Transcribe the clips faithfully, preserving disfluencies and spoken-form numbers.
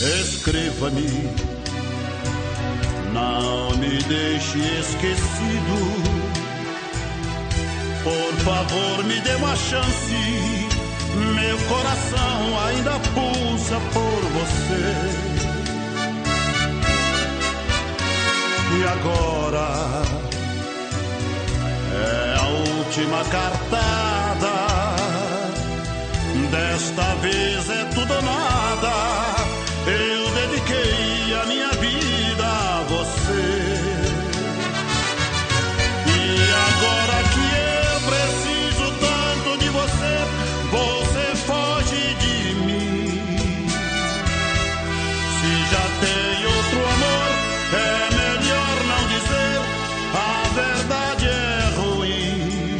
Escreva-me, não me deixe esquecido. Por favor, me dê uma chance. Meu coração ainda pulsa por você. E agora é a última cartada. Desta vez é tudo ou nada. Eu dediquei a minha vida a você. E agora que eu preciso tanto de você, você foge de mim. Se já tem outro amor, é melhor não dizer. A verdade é ruim.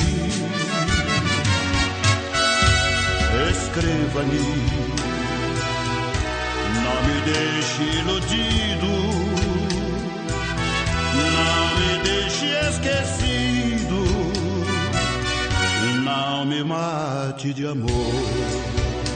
Escreva-me, não me deixe iludido, não me deixe esquecido, não me mate de amor.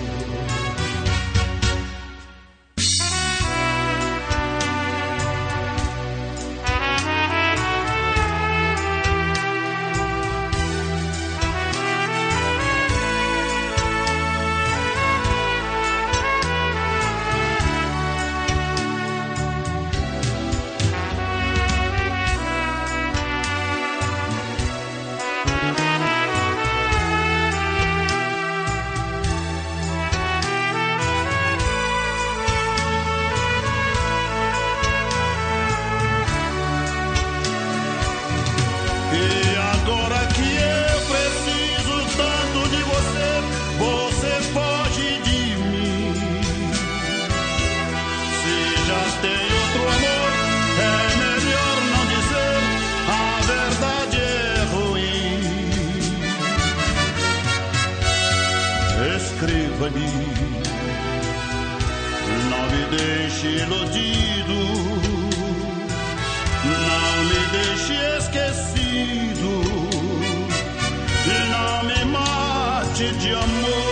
Escreva-me, não me deixe iludido, não me deixe esquecido, e não me mate de amor.